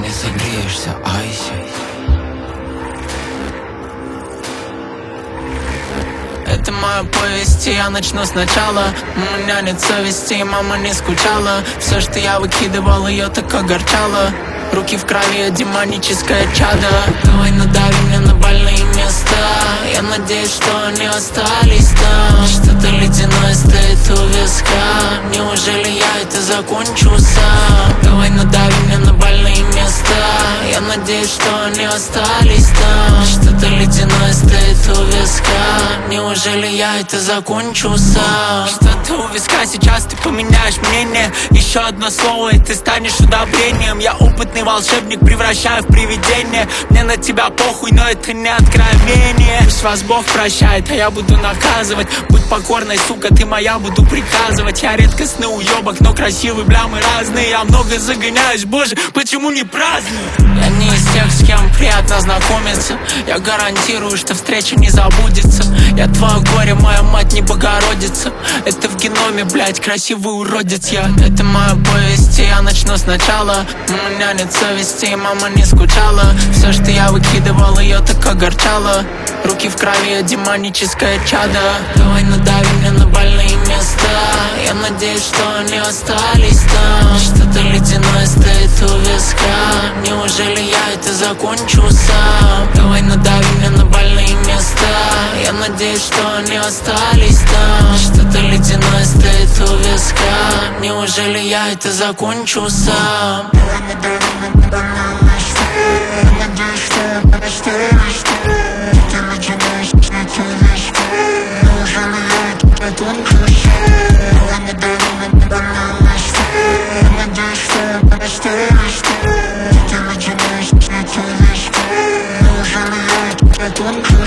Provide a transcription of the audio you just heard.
не согреешься, айся. Это моя повесть, и я начну сначала. У меня нет совести, и мама не скучала. Все, что я выкидывал, ее так огорчало. Руки в крови, демоническое чадо. Давай надави мне на больные места. Я надеюсь, что они остались там. Что-то ледяное стоит у виска. Неужели я это закончу сам? Давай надави мне на больные места. Я надеюсь, что они остались там. Что-то ледяное стоит у виска. Неужели я это закончу сам? Что-то у виска, сейчас ты поменяешь мнение. Еще одно слово, и ты станешь удобрением. Я опытный волшебник, превращаю в привидение. Мне на тебя похуй, но это не откровение. Пусть вас Бог прощает, а я буду наказывать. Будь покорной, сука, ты моя, буду приказывать. Я редкостный уебок, но красивый, бля, мы разные. Я много загоняюсь, боже, почему не праздную? Я не из тех, с кем приятно знакомиться. Я гарантирую, что встреча не забудется. Я твое горе, моя мать не Богородица. Это в геноме, блядь, красивый уродец я. Это моя повесть, и я начну сначала. У меня нет совести, и мама не скучала. Все, что я выкидывал, ее так огорчало. Руки в крови, демоническое чадо. Давай надави мне на больные места. Я надеюсь, что они остались там. Что-то ледяное стоит у виска. Неужели я это закончу сам? Давай надави мне на больные места. Я надеюсь, что они остались там. Что-то ледяное стоит у виска. Неужели я это закончу сам? Don't